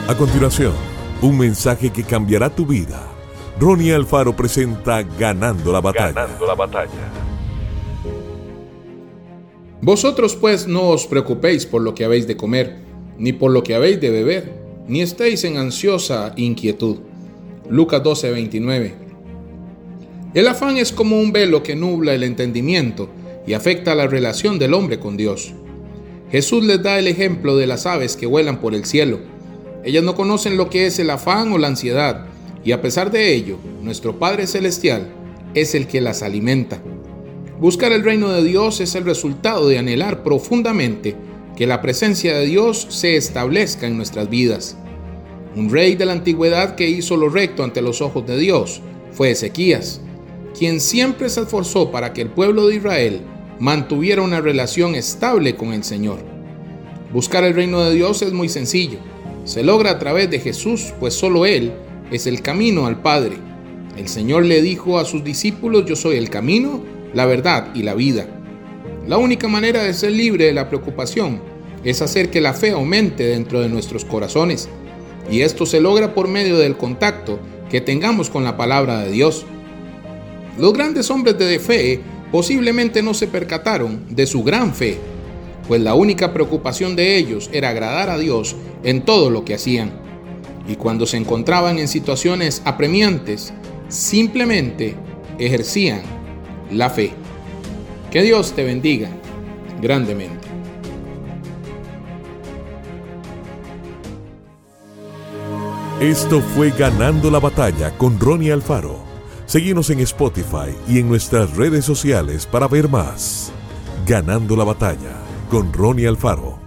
A continuación, un mensaje que cambiará tu vida. Ronnie Alfaro presenta Ganando la Batalla. Vosotros pues no os preocupéis por lo que habéis de comer, ni por lo que habéis de beber, ni estéis en ansiosa inquietud. Lucas 12:29. El afán es como un velo que nubla el entendimiento y afecta la relación del hombre con Dios. Jesús les da el ejemplo de las aves que vuelan por el cielo. Ellas no conocen lo que es el afán o la ansiedad, y a pesar de ello, nuestro Padre Celestial es el que las alimenta. Buscar el reino de Dios es el resultado de anhelar profundamente que la presencia de Dios se establezca en nuestras vidas. Un rey de la antigüedad que hizo lo recto ante los ojos de Dios fue Ezequías, quien siempre se esforzó para que el pueblo de Israel mantuviera una relación estable con el Señor. Buscar el reino de Dios es muy sencillo. Se logra a través de Jesús, pues solo Él es el camino al Padre. El Señor le dijo a sus discípulos: yo soy el camino, la verdad y la vida. La única manera de ser libre de la preocupación es hacer que la fe aumente dentro de nuestros corazones, y esto se logra por medio del contacto que tengamos con la palabra de Dios. Los grandes hombres de fe posiblemente no se percataron de su gran fe, pues la única preocupación de ellos era agradar a Dios en todo lo que hacían. Y cuando se encontraban en situaciones apremiantes, simplemente ejercían la fe. Que Dios te bendiga grandemente. Esto fue Ganando la Batalla con Ronnie Alfaro. Síguenos en Spotify y en nuestras redes sociales para ver más. Ganando la Batalla con Ronnie Alfaro.